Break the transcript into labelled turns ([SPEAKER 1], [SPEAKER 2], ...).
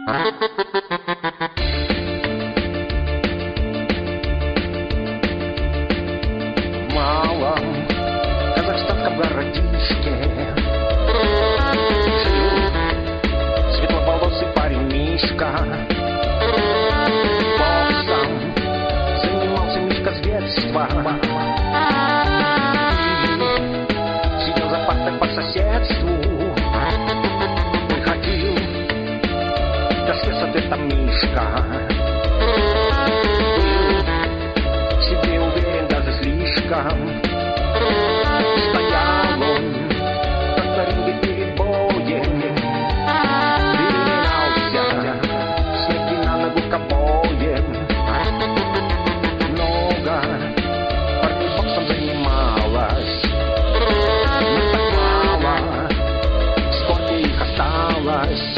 [SPEAKER 1] малом казахстанском городишке жил светловолосый парень Мишка. Боксом занимался Мишка с детства. Сидел за партой по соседству. Выходил до слесаря там Мишка. Был в себе уверен даже слишком. Стоял он, как на ринге перед боем. Переминался с ноги на ногу ковбоем. Много парней боксом занималось, но так мало в спорте их осталось.